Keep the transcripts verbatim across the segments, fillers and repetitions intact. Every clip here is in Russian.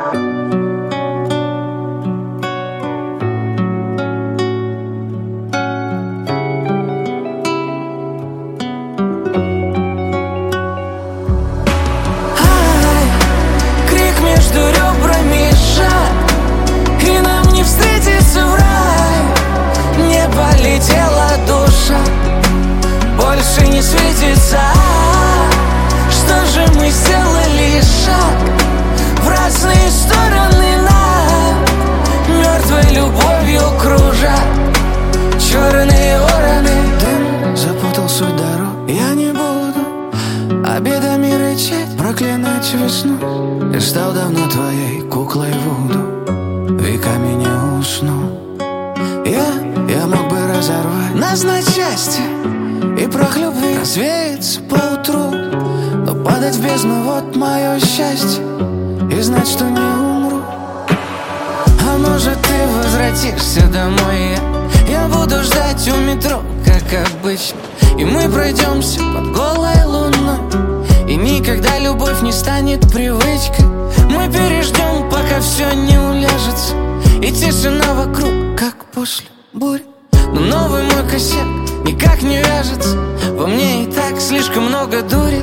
Полетела душа, больше не светится. Что же мы сделали шаг в разные стороны над мертвой любовью кружа черные вороны. Дым запутал суть дорог. Я не буду обедами рычать, проклинать весну. Я стал давно твоей куклой вуду, веками не усну. Я, я мог бы разорвать нас на части и прах любви развеется поутру, но падать в бездну — вот мое счастье, и знать, что не умру. А может, ты возвратишься домой, я, я буду ждать у метро, как обычно, и мы пройдемся под голой луной, и никогда любовь не станет привычкой. Мы переждем, пока все не уляжется, и тишина вокруг, как после бури. Но новый мой косяк никак не вяжется, во мне и так слишком много дури.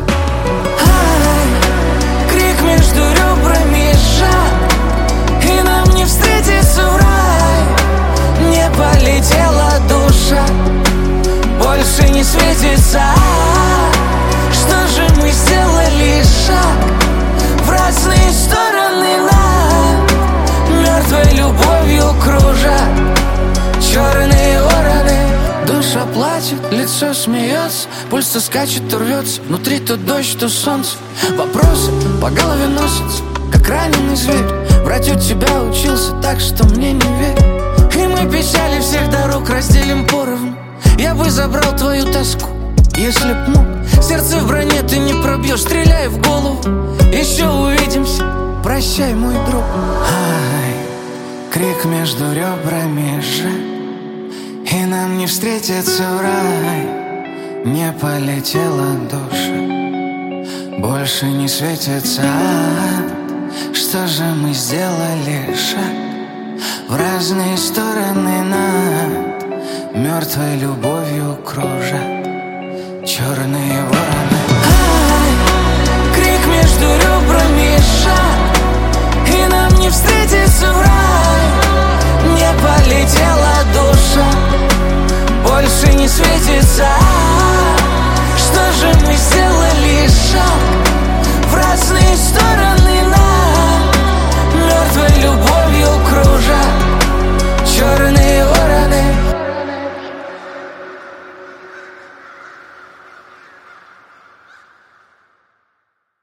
Ай, крик между ребрами сжат, и нам не встретиться в рай. Не полетела душа, больше не светится. Что же мы сделали шаг в разные стороны над мертвой любовью кружа черные вороны. Душа плачет, лицо смеется, пульс то скачет, то рвется, внутри то дождь, то солнце. Вопросы по голове носятся, как раненый зверь. Врать у тебя учился так, что мне не верь. И мы печали всех дорог разделим поровну. Я бы забрал твою тоску, если б мог. Сердце в броне ты не пробьешь, стреляй в голову. Еще увидимся, прощай, мой друг. Ай, крик между ребрами сжат, и нам не встретиться в рай. Не полетела душа, больше не светится ад. Что же мы сделали шаг в разные стороны над мертвой любовью кружа черные вороны. Ай, крик между ребрами